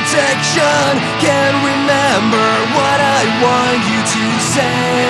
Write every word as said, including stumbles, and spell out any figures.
protection. Can't remember what I want you to say.